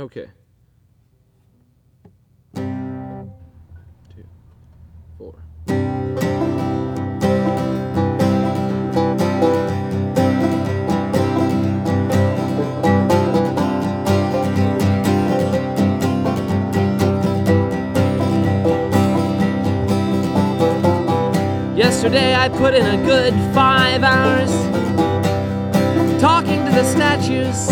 Okay. 2, 4. Yesterday I put in a good 5 hours talking to the statues.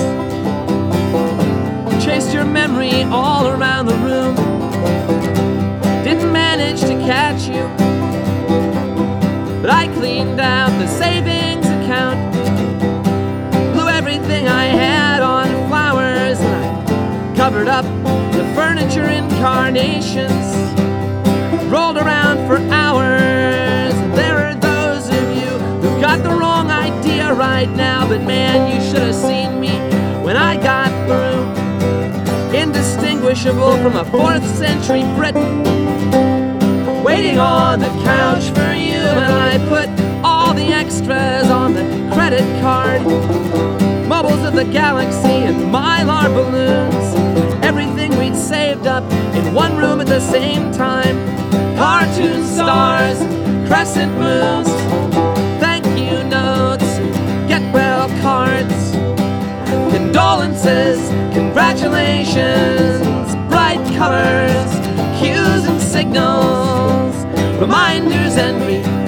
Chased your memory all around the room. Didn't manage to catch you, but I cleaned out the savings account. Blew everything I had on flowers, and I covered up the furniture in carnations. Rolled around for hours. There are those of you who've got the wrong idea right now, but man, you should have seen me when I got through. Indistinguishable from a 4th century Briton, waiting on the couch for you. And I put all the extras on the credit card, bubbles of the galaxy and Mylar balloons, everything we'd saved up in one room at the same time. Cartoon stars, crescent moons, thank you notes, get well cards, condolences, congratulations, bright colors, cues and signals, reminders and